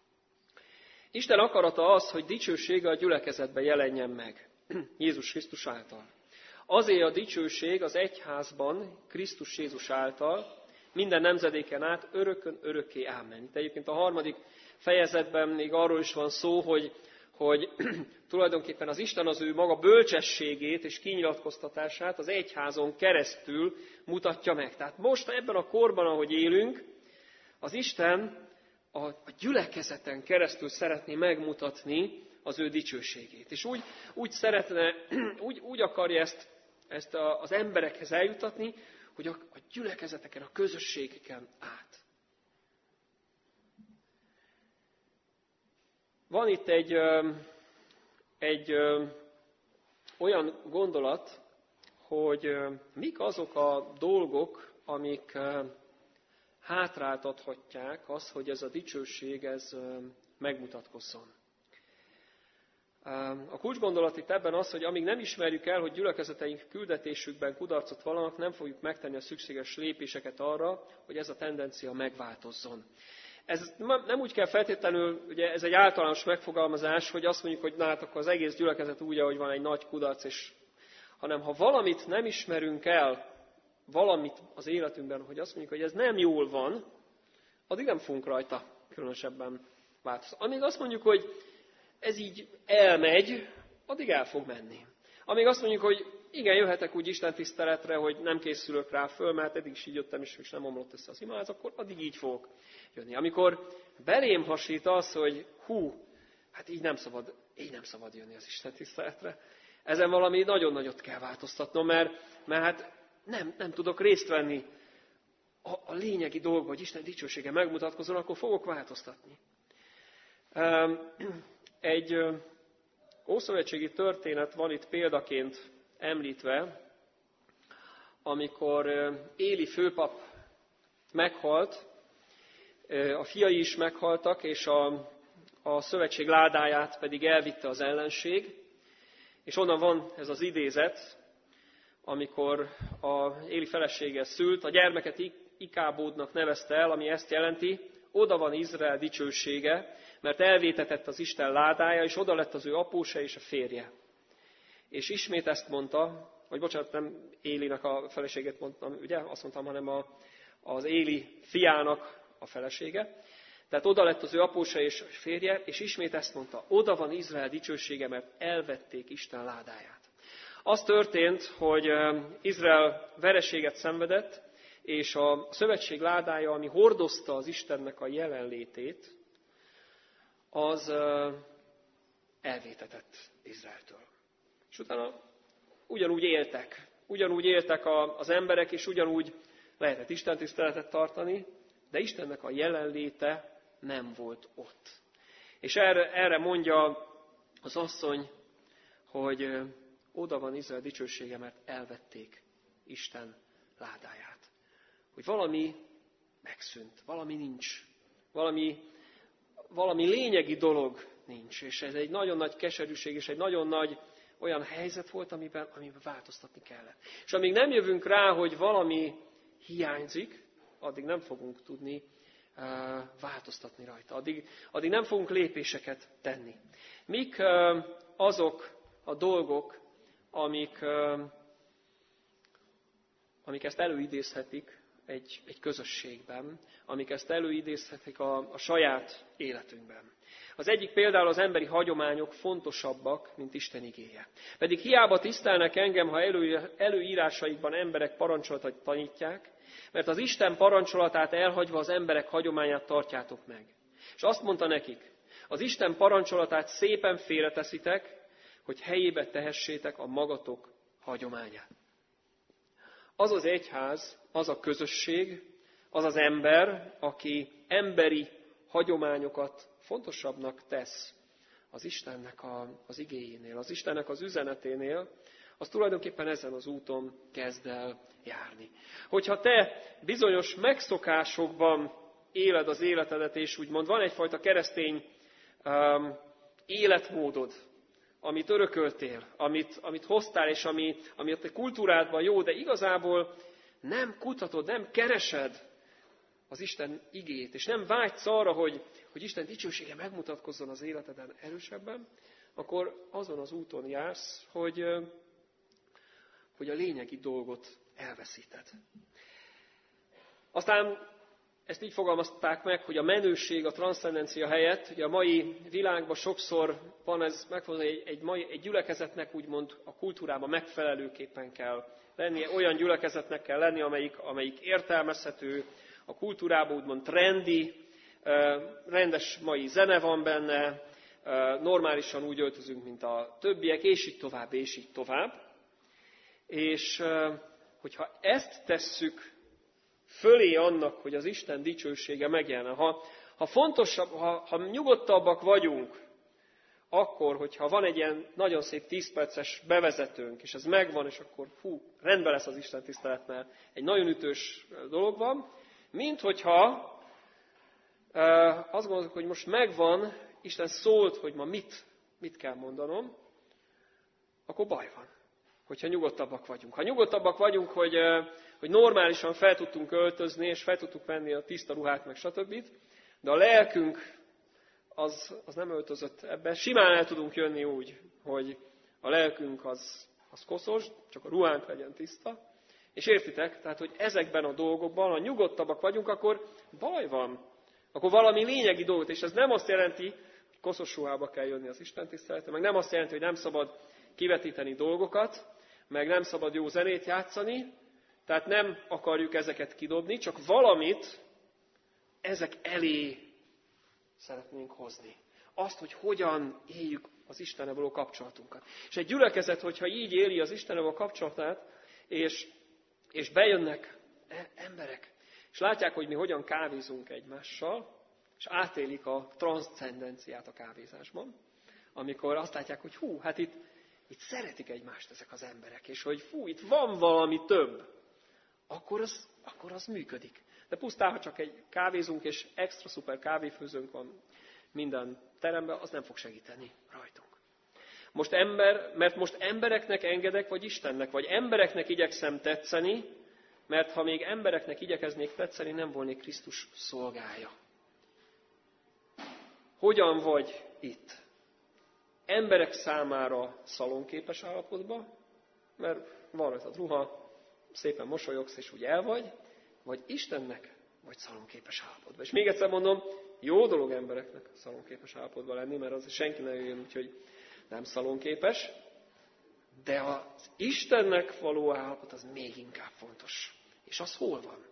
Isten akarata az, hogy dicsősége a gyülekezetben jelenjen meg, Jézus Krisztus által. Azért a dicsőség az egyházban, Krisztus Jézus által, minden nemzedéken át örökön örökké ámen. Itt egyébként a harmadik fejezetben még arról is van szó, hogy, hogy tulajdonképpen az Isten az ő maga bölcsességét és kinyilatkoztatását az egyházon keresztül mutatja meg. Tehát most ebben a korban, ahogy élünk, az Isten a, a gyülekezeten keresztül szeretné megmutatni az ő dicsőségét. És úgy, úgy szeretne, úgy, úgy akarja ezt, ezt az emberekhez eljutatni, hogy a, a gyülekezeteken, a közösségeken át. Van itt egy, egy olyan gondolat, hogy mik azok a dolgok, amik hátráltathatják azt, hogy ez a dicsőség ez megmutatkozzon. A kulcsgondolat itt ebben az, hogy amíg nem ismerjük el, hogy gyülekezeteink küldetésükben kudarcot vallanak, nem fogjuk megtenni a szükséges lépéseket arra, hogy ez a tendencia megváltozzon. Ez nem úgy kell feltétlenül, ugye ez egy általános megfogalmazás, hogy azt mondjuk, hogy na hát akkor az egész gyülekezet úgy, ahogy van egy nagy kudarc, és hanem ha valamit nem ismerünk el, valamit az életünkben, hogy azt mondjuk, hogy ez nem jól van, addig nem fogunk rajta különösebben változtatni. Amíg azt mondjuk, hogy ez így elmegy, addig el fog menni. Amíg azt mondjuk, hogy igen, jöhetek úgy Isten tiszteletre, hogy nem készülök rá föl, mert eddig is így jöttem, és nem omlott össze az imáz, akkor addig így fogok jönni. Amikor belém hasít az, hogy hú, hát így nem szabad, így nem szabad jönni az Isten tiszteletre. Ezen valami nagyon nagyot kell változtatnom, mert, mert hát nem, nem tudok részt venni a, a lényegi dolgban, hogy Isten dicsősége megmutatkozzon, akkor fogok változtatni. Egy ószövetségi történet van itt példaként említve, amikor Éli főpap meghalt, a fiai is meghaltak, és a, a szövetség ládáját pedig elvitte az ellenség. És onnan van ez az idézet, amikor a Éli felesége szült, a gyermeket Ikábódnak nevezte el, ami ezt jelenti, oda van Izrael dicsősége, mert elvétetett az Isten ládája, és oda lett az ő apósa és a férje. És ismét ezt mondta, vagy bocsánat, nem Élinek a feleségét mondtam, ugye? Azt mondtam, hanem a, az Éli fiának a felesége. Tehát oda lett az ő apósa és a férje, és ismét ezt mondta, oda van Izrael dicsősége, mert elvették Isten ládáját. Az történt, hogy Izrael vereséget szenvedett, és a szövetség ládája, ami hordozta az Istennek a jelenlétét, az elvétetett Izraeltől. És utána ugyanúgy éltek. Ugyanúgy éltek az emberek, és ugyanúgy lehetett istentiszteletet tartani, de Istennek a jelenléte nem volt ott. És erre, erre mondja az asszony, hogy oda van Izrael dicsősége, mert elvették Isten ládáját. Hogy valami megszűnt, valami nincs, valami, valami lényegi dolog nincs. És ez egy nagyon nagy keserűség, és egy nagyon nagy olyan helyzet volt, amiben, amiben változtatni kellett. És amíg nem jövünk rá, hogy valami hiányzik, addig nem fogunk tudni uh, változtatni rajta. Addig, addig nem fogunk lépéseket tenni. Mik uh, azok a dolgok, amik, uh, amik ezt előidézhetik egy, egy közösségben, amik ezt előidézhetik a, a saját életünkben. Az egyik például az emberi hagyományok fontosabbak, mint Isten igéje. Pedig hiába tisztelnek engem, ha elő, előírásaikban emberek parancsolatot tanítják, mert az Isten parancsolatát elhagyva az emberek hagyományát tartjátok meg. És azt mondta nekik, az Isten parancsolatát szépen félreteszitek, hogy helyébe tehessétek a magatok hagyományát. Az az egyház, az a közösség, az az ember, aki emberi hagyományokat fontosabbnak tesz az Istennek a, az igéjénél, az Istennek az üzeneténél, az tulajdonképpen ezen az úton kezd el járni. Hogyha te bizonyos megszokásokban éled az életedet, és úgymond van egyfajta keresztény um, életmódod, amit örököltél, amit, amit hoztál, és ami, ami a te kultúrádban jó, de igazából nem kutatod, nem keresed az Isten igét, és nem vágysz arra, hogy, hogy Isten dicsősége megmutatkozzon az életeden erősebben, akkor azon az úton jársz, hogy, hogy a lényegi dolgot elveszíted. Aztán ezt így fogalmazták meg, hogy a menőség, a transzcendencia helyett, ugye a mai világban sokszor van ez, megfogni, egy, egy, mai, egy gyülekezetnek úgymond a kultúrában megfelelőképpen kell lennie, olyan gyülekezetnek kell lenni, amelyik, amelyik értelmezhető, a kultúrában úgymond trendi, rendes mai zene van benne, normálisan úgy öltözünk, mint a többiek, és így tovább, és így tovább. És hogyha ezt tesszük fölé annak, hogy az Isten dicsősége megjelenne, ha, ha fontosabb, ha, ha nyugodtabbak vagyunk, akkor, hogyha van egy ilyen nagyon szép tíz perces bevezetőnk, és ez megvan, és akkor fú, rendben lesz az Isten tisztelet, mert egy nagyon ütős dolog van, mint hogyha azt gondoljuk, hogy most megvan, Isten szólt, hogy ma mit, mit kell mondanom, akkor baj van, hogyha nyugodtabbak vagyunk. Ha nyugodtabbak vagyunk, hogy, hogy normálisan fel tudtunk öltözni, és fel tudtuk venni a tiszta ruhát, meg stb., de a lelkünk az, az nem öltözött ebbe. Simán el tudunk jönni úgy, hogy a lelkünk az, az koszos, csak a ruhánk legyen tiszta. És értitek, tehát, hogy ezekben a dolgokban, ha nyugodtabbak vagyunk, akkor baj van. Akkor valami lényegi dolgot, és ez nem azt jelenti, hogy koszos ruhába kell jönni az Isten tiszteletre, meg nem azt jelenti, hogy nem szabad kivetíteni dolgokat, meg nem szabad jó zenét játszani, tehát nem akarjuk ezeket kidobni, csak valamit ezek elé szeretnénk hozni. Azt, hogy hogyan éljük az Istennel való kapcsolatunkat. És egy gyülekezet, hogyha így éli az Istennel való kapcsolatát, és, és bejönnek emberek, és látják, hogy mi hogyan kávézunk egymással, és átélik a transzcendenciát a kávézásban, amikor azt látják, hogy hú, hát itt, itt szeretik egymást ezek az emberek, és hogy fú, itt van valami több, akkor az, akkor az működik. De pusztán, ha csak egy kávézunk, és extra szuper kávéfőzőnk van minden teremben, az nem fog segíteni rajtunk. Most ember, mert most embereknek engedek, vagy Istennek, vagy embereknek igyekszem tetszeni, mert ha még embereknek igyekeznék tetszeni, nem volnék Krisztus szolgája. Hogyan vagy itt? Emberek számára szalonképes állapotban, mert van rajtad ruha, szépen mosolyogsz, és úgy el vagy, vagy Istennek, vagy szalonképes állapotban. És még egyszer mondom, jó dolog embereknek szalonképes állapotban lenni, mert az senki ne jöjjön úgy, hogy nem szalonképes, de az Istennek való állapot az még inkább fontos. És az hol van?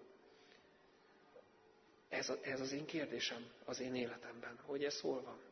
Ez, a, ez az én kérdésem az én életemben, hogy ez hol van.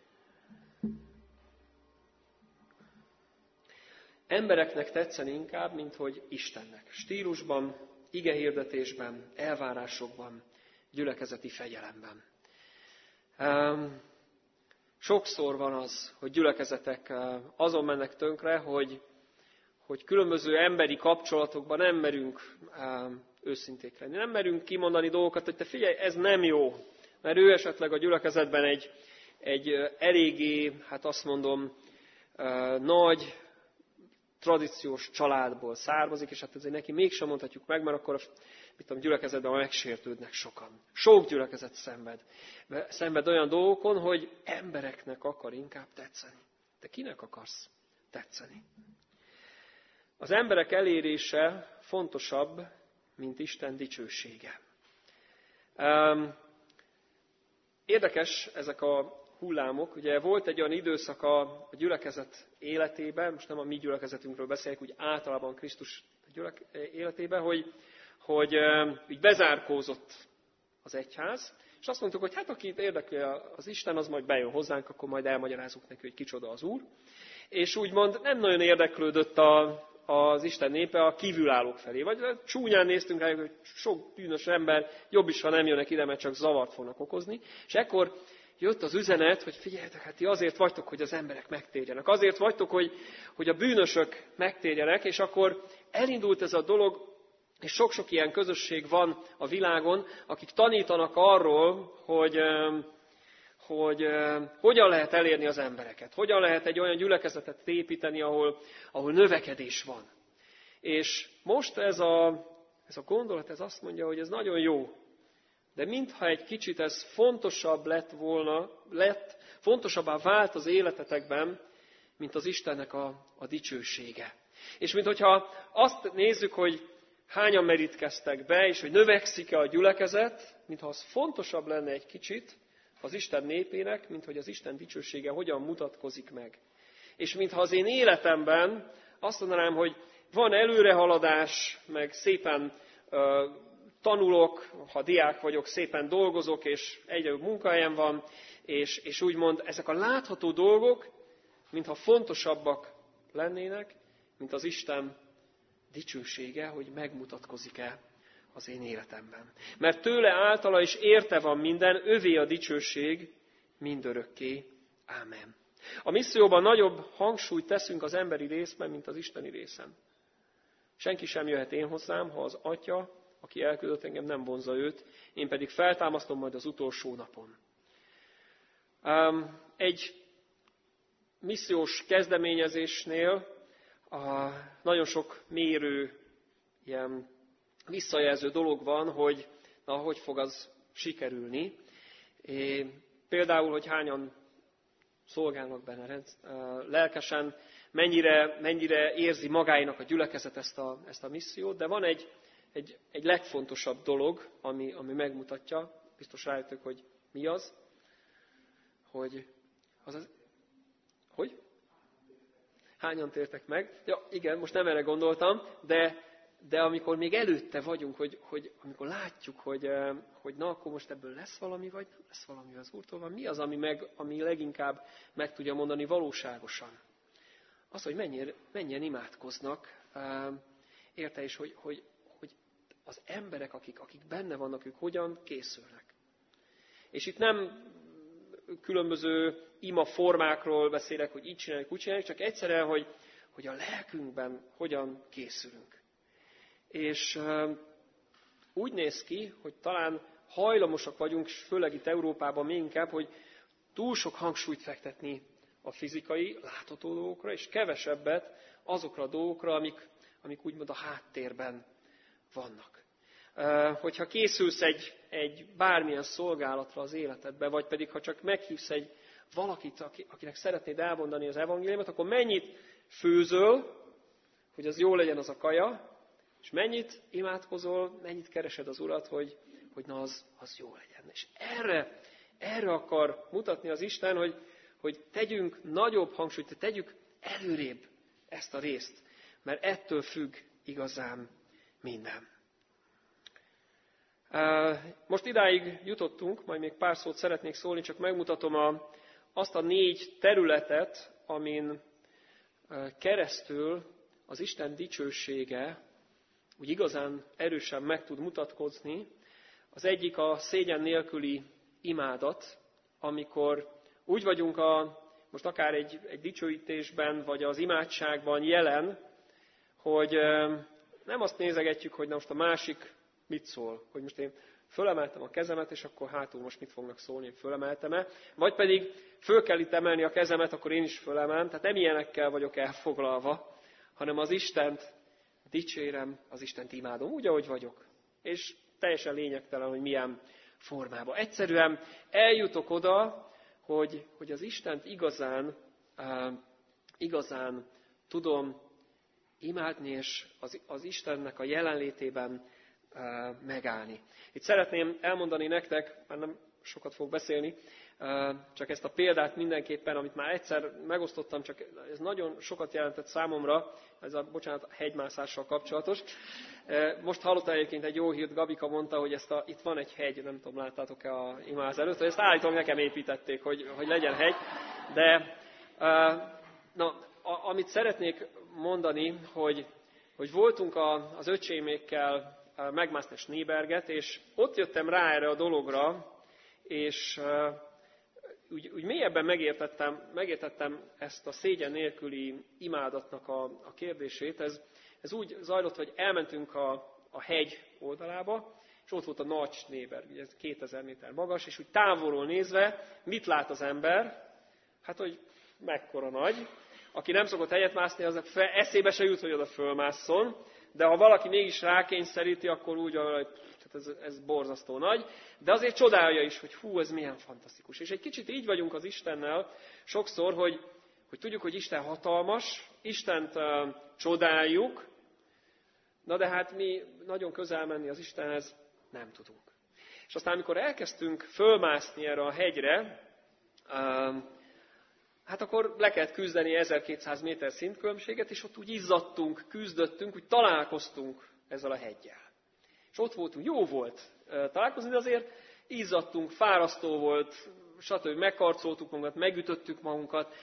Embereknek tetszeni inkább, mint hogy Istennek. Stílusban, igehirdetésben, elvárásokban, gyülekezeti fegyelemben. Um, sokszor van az, hogy gyülekezetek azon mennek tönkre, hogy, hogy különböző emberi kapcsolatokban nem merünk um, őszinték lenni. Nem merünk kimondani dolgokat, hogy te figyelj, ez nem jó. Mert ő esetleg a gyülekezetben egy, egy eléggé, hát azt mondom, uh, nagy, tradíciós családból származik, és hát ezért neki mégsem mondhatjuk meg, mert akkor mit tudom, gyülekezetben megsértődnek sokan. Sok gyülekezet szenved. Szenved olyan dolgokon, hogy embereknek akar inkább tetszeni. De kinek akarsz tetszeni? Az emberek elérése fontosabb, mint Isten dicsősége. Érdekes ezek a hullámok. Ugye volt egy olyan időszak a gyülekezet életében, most nem a mi gyülekezetünkről beszélek, úgy általában Krisztus gyülek életében, hogy, hogy így bezárkózott az egyház, és azt mondtuk, hogy hát akit érdekli az Isten, az majd bejön hozzánk, akkor majd elmagyarázunk neki, hogy kicsoda az Úr. És úgymond nem nagyon érdeklődött a, az Isten népe a kívülállók felé. Vagy csúnyán néztünk rá, hogy sok bűnös ember, jobb is, ha nem jönnek ide, mert csak zavart fognak okozni. És ekkor jött az üzenet, hogy figyeljetek, hát ti azért vagytok, hogy az emberek megtérjenek. Azért vagytok, hogy, hogy a bűnösök megtérjenek, és akkor elindult ez a dolog, és sok-sok ilyen közösség van a világon, akik tanítanak arról, hogy, hogy hogyan lehet elérni az embereket. Hogyan lehet egy olyan gyülekezetet építeni, ahol, ahol növekedés van. És most ez a, ez a gondolat, ez azt mondja, hogy ez nagyon jó. De mintha egy kicsit ez fontosabb lett volna, lett, fontosabbá vált az életetekben, mint az Istennek a, a dicsősége. És minthogyha azt nézzük, hogy hányan merítkeztek be, és hogy növekszik-e a gyülekezet, mintha az fontosabb lenne egy kicsit az Isten népének, mint hogy az Isten dicsősége hogyan mutatkozik meg. És mintha az én életemben azt mondanám, hogy van előrehaladás, meg szépen uh, tanulok, ha diák vagyok, szépen dolgozok, és egyre jobb munkahelyem van, és, és úgymond ezek a látható dolgok, mintha fontosabbak lennének, mint az Isten dicsősége, hogy megmutatkozik-e az én életemben. Mert tőle általa is érte van minden, övé a dicsőség mindörökké. Ámen. A misszióban nagyobb hangsúlyt teszünk az emberi részben, mint az isteni részen. Senki sem jöhet én hozzám, ha az Atya, aki elküldött engem, nem vonzza őt, én pedig feltámasztom majd az utolsó napon. Egy missziós kezdeményezésnél a nagyon sok mérő, ilyen visszajelző dolog van, hogy na, hogy fog az sikerülni. É, például, hogy hányan szolgálnak benne lelkesen, mennyire, mennyire érzi magáinak a gyülekezet ezt a, ezt a missziót, de van egy, egy, egy legfontosabb dolog, ami, ami megmutatja, biztos rájöttök, hogy mi az, hogy az az, hogy? Hányan tértek meg? Ja, igen, most nem erre gondoltam, de, de amikor még előtte vagyunk, hogy, hogy amikor látjuk, hogy, hogy na, akkor most ebből lesz valami, vagy nem lesz valami az Úrtól van, mi az, ami, meg, ami leginkább meg tudja mondani valóságosan? Az, hogy mennyire, mennyien imádkoznak, érte is, hogy, hogy, hogy az emberek, akik, akik benne vannak, ők hogyan készülnek. És itt nem különböző ima formákról beszélek, hogy így csináljuk, úgy csináljuk, csak egyszerűen, hogy, hogy a lelkünkben hogyan készülünk. És uh, úgy néz ki, hogy talán hajlamosak vagyunk, főleg itt Európában még inkább, hogy túl sok hangsúlyt fektetni a fizikai, látható dolgokra, és kevesebbet azokra a dolgokra, amik, amik úgymond a háttérben vannak. Uh, hogyha készülsz egy, egy bármilyen szolgálatra az életedbe, vagy pedig ha csak meghívsz egy valakit, akinek szeretnéd elmondani az evangéliumot, akkor mennyit főzöl, hogy az jó legyen az a kaja, és mennyit imádkozol, mennyit keresed az Urat, hogy, hogy na az, az jó legyen. És erre, erre akar mutatni az Isten, hogy, hogy tegyünk nagyobb hangsúlyt, tegyük előrébb ezt a részt, mert ettől függ igazán minden. Most idáig jutottunk, majd még pár szót szeretnék szólni, csak megmutatom a, azt a négy területet, amin keresztül az Isten dicsősége úgy igazán erősen meg tud mutatkozni. Az egyik a szégyen nélküli imádat, amikor úgy vagyunk a, most akár egy, egy dicsőítésben, vagy az imádságban jelen, hogy nem azt nézegetjük, hogy na most a másik mit szól, hogy most én fölemeltem a kezemet, és akkor hátul most mit fognak szólni, hogy fölemeltem-e, vagy pedig föl kell itt emelni a kezemet, akkor én is fölemem, tehát nem ilyenekkel vagyok elfoglalva, hanem az Istent dicsérem, az Istent imádom, úgy, ahogy vagyok. És teljesen lényegtelen, hogy milyen formában. Egyszerűen eljutok oda, hogy, hogy az Istent igazán, uh, igazán tudom imádni, és az, az Istennek a jelenlétében uh, megállni. Itt szeretném elmondani nektek, már nem sokat fog beszélni, uh, csak ezt a példát mindenképpen, amit már egyszer megosztottam, csak ez nagyon sokat jelentett számomra, ez a, bocsánat, hegymászással kapcsolatos. Uh, most hallottam egyébként egy jó hírt, Gabika mondta, hogy ezt a, itt van egy hegy, nem tudom, láttátok-e a imáz előtt, hogy ezt állítólag nekem építették, hogy, hogy legyen hegy, de uh, na, a, amit szeretnék mondani, hogy, hogy voltunk a, az öcsémékkel megmászni a Schneeberget, és ott jöttem rá erre a dologra, és uh, úgy, úgy mélyebben megértettem, megértettem ezt a szégyen nélküli imádatnak a, a kérdését. Ez, ez úgy zajlott, hogy elmentünk a, a hegy oldalába, és ott volt a nagy Schneeberg, ugye ez kétezer méter magas, és úgy távolról nézve mit lát az ember? Hát, hogy mekkora nagy. Aki nem szokott hegyet mászni, aznak fel, eszébe se jut, hogy oda fölmásszon, de ha valaki mégis rákényszeríti, akkor úgy, hogy ez, ez borzasztó nagy, de azért csodálja is, hogy hú, ez milyen fantasztikus. És egy kicsit így vagyunk az Istennel sokszor, hogy, hogy tudjuk, hogy Isten hatalmas, Istent uh, csodáljuk, na de hát mi nagyon közel menni az Istenhez nem tudunk. És aztán, amikor elkezdtünk fölmászni erre a hegyre, uh, hát akkor le kellett küzdeni ezerkétszáz méter szintkülönbséget, és ott úgy izzadtunk, küzdöttünk, úgy találkoztunk ezzel a heggyel. És ott voltunk, jó volt találkozni, de azért izzadtunk, fárasztó volt, stb. Megkarcoltuk magunkat, megütöttük magunkat.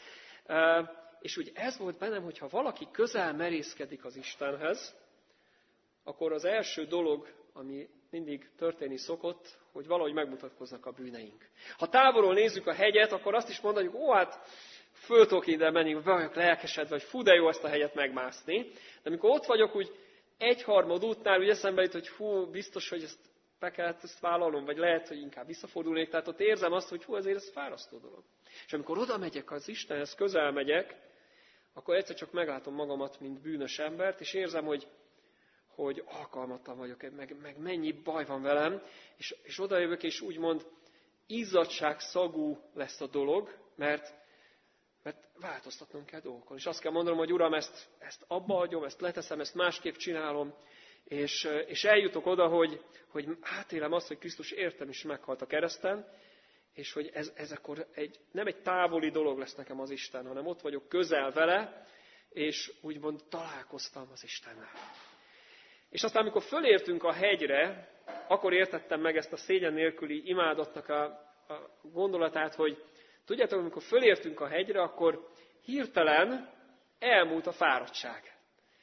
És úgy ez volt bennem, hogyha valaki közel merészkedik az Istenhez, akkor az első dolog, ami mindig történni szokott, hogy valahogy megmutatkoznak a bűneink. Ha távolról nézzük a hegyet, akkor azt is mondjuk, ó, hát föl tudok ide menni, vagyok lelkesedve, vagy fú, de jó ezt a hegyet megmászni. De amikor ott vagyok, úgy egyharmad útnál úgy eszembe jut, hogy hú, biztos, hogy ezt be kellett ezt vállalnom, vagy lehet, hogy inkább visszafordulnék. Tehát ott érzem azt, hogy hú, azért ez fárasztó dolog. És amikor oda megyek az Istenhez, közel megyek, akkor egyszer csak meglátom magamat, mint bűnös embert, és érzem, hogy, hogy alkalmatlan vagyok, meg, meg mennyi baj van velem, és, és oda jövök, és úgymond izzadság szagú lesz a dolog, mert Mert változtatnom kell dolgokon. És azt kell mondanom, hogy Uram, ezt, ezt abba hagyom, ezt leteszem, ezt másképp csinálom, és, és eljutok oda, hogy, hogy átélem azt, hogy Krisztus értem is meghalt a kereszten, és hogy ez, ez akkor egy, nem egy távoli dolog lesz nekem az Isten, hanem ott vagyok közel vele, és úgymond találkoztam az Istennel. És aztán, amikor fölértünk a hegyre, akkor értettem meg ezt a szégyen nélküli imádatnak a, a gondolatát, hogy tudjátok, amikor fölértünk a hegyre, akkor hirtelen elmúlt a fáradtság.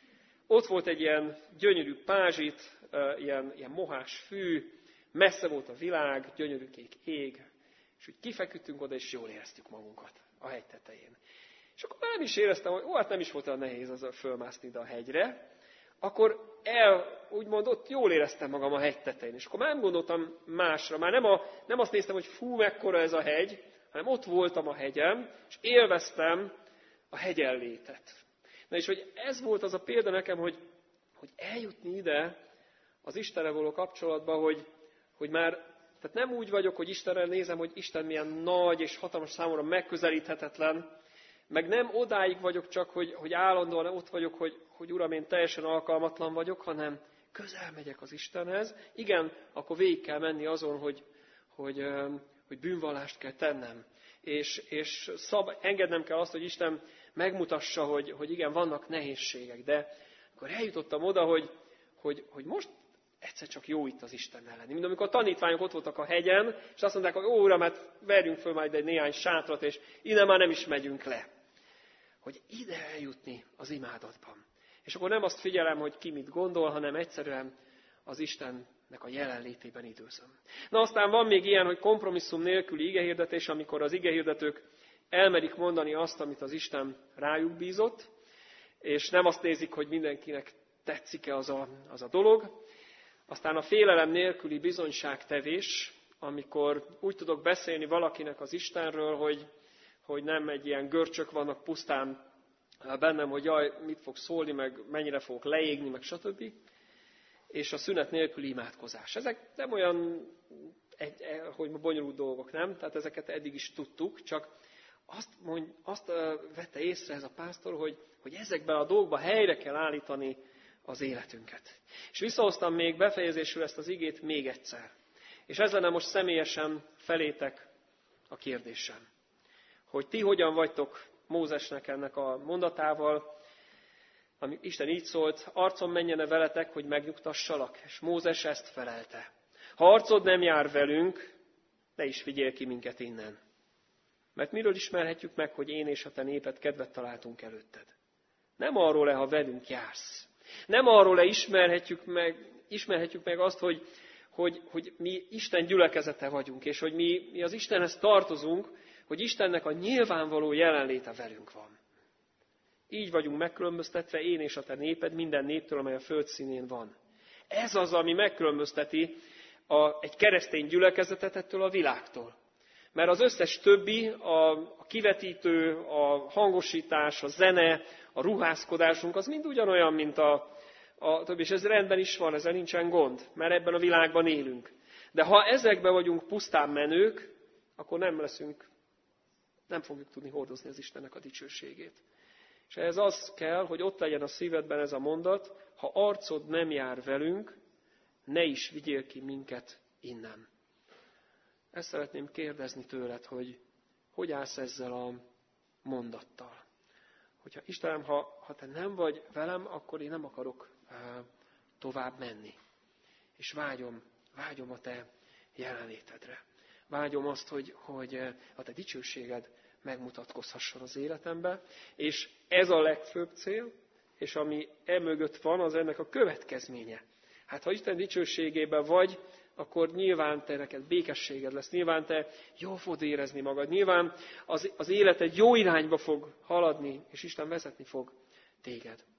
Ott volt egy ilyen gyönyörű pázsit, ilyen, ilyen mohás fű, messze volt a világ, gyönyörű kék ég, és úgy kifeküdtünk oda, és jól éreztük magunkat a hegy tetején. És akkor nem is éreztem, hogy ó, hát nem is volt olyan nehéz az fölmászni ide a hegyre, akkor el, úgymond ott jól éreztem magam a hegy tetején. És akkor már nem gondoltam másra, már nem, a, nem azt néztem, hogy fú, mekkora ez a hegy, hanem ott voltam a hegyen, és élveztem a hegyenlétet. Na és hogy ez volt az a példa nekem, hogy, hogy eljutni ide az Istenre való kapcsolatba, hogy, hogy már, tehát nem úgy vagyok, hogy Istenre nézem, hogy Isten milyen nagy és hatalmas, számomra megközelíthetetlen, meg nem odáig vagyok csak, hogy, hogy állandóan ott vagyok, hogy, hogy Uram, én teljesen alkalmatlan vagyok, hanem közel megyek az Istenhez. Igen, akkor végig kell menni azon, hogy, hogy, hogy bűnvallást kell tennem. És, és szab, engednem kell azt, hogy Isten megmutassa, hogy, hogy igen, vannak nehézségek. De akkor eljutottam oda, hogy, hogy, hogy most egyszer csak jó itt az Istennel lenni. Mint amikor a tanítványok ott voltak a hegyen, és azt mondták, hogy ó, Uram, hát verjünk föl majd egy néhány sátrat, és innen már nem is megyünk le. Hogy ide eljutni az imádatban. És akkor nem azt figyelem, hogy ki mit gondol, hanem egyszerűen az Istennek a jelenlétében időzöm. Na aztán van még ilyen, hogy kompromisszum nélküli igehirdetés, amikor az igehirdetők elmerik mondani azt, amit az Isten rájuk bízott, és nem azt nézik, hogy mindenkinek tetszik-e az a, az a dolog. Aztán a félelem nélküli bizonyságtevés, amikor úgy tudok beszélni valakinek az Istenről, hogy hogy nem egy ilyen görcsök vannak pusztán bennem, hogy jaj, mit fog szólni, meg mennyire fogok leégni, meg stb. És a szünet nélküli imádkozás. Ezek nem olyan, egy, hogy bonyolult dolgok, nem? Tehát ezeket eddig is tudtuk, csak azt, mond, azt vette észre ez a pásztor, hogy, hogy ezekben a dolgokban helyre kell állítani az életünket. És visszahoztam még befejezésül ezt az igét még egyszer. És ez lenne most személyesen felétek a kérdésem. Hogy ti hogyan vagytok Mózesnek ennek a mondatával, ami Isten így szólt, arcom menjene veletek, hogy megnyugtassalak, és Mózes ezt felelte. Ha arcod nem jár velünk, ne is vigyél ki minket innen. Mert miről ismerhetjük meg, hogy én és a te néped kedvet találtunk előtted? Nem arról-e, ha velünk jársz. Nem arról-e ismerhetjük meg, ismerhetjük meg azt, hogy, hogy, hogy mi Isten gyülekezete vagyunk, és hogy mi, mi az Istenhez tartozunk, hogy Istennek a nyilvánvaló jelenléte velünk van. Így vagyunk megkülönböztetve, én és a te néped, minden néptől, amely a föld színén van. Ez az, ami megkülönbözteti a, egy keresztény gyülekezetet ettől a világtól. Mert az összes többi, a, a kivetítő, a hangosítás, a zene, a ruházkodásunk, az mind ugyanolyan, mint a, a többi. És ez rendben is van, ezzel nincsen gond, mert ebben a világban élünk. De ha ezekben vagyunk pusztán menők, akkor nem leszünk, nem fogjuk tudni hordozni az Istennek a dicsőségét. És ehhez az kell, hogy ott legyen a szívedben ez a mondat, ha arcod nem jár velünk, ne is vigyél ki minket innen. Ezt szeretném kérdezni tőled, hogy hogy állsz ezzel a mondattal. Hogyha Istenem, ha, ha te nem vagy velem, akkor én nem akarok uh, tovább menni. És vágyom, vágyom a te jelenlétedre. Vágyom azt, hogy, hogy a te dicsőséged megmutatkozhasson az életembe, és ez a legfőbb cél, és ami emögött van, az ennek a következménye. Hát ha Isten dicsőségében vagy, akkor nyilván te neked békességed lesz, nyilván te jól fogod érezni magad, nyilván az, az életed jó irányba fog haladni, és Isten vezetni fog téged.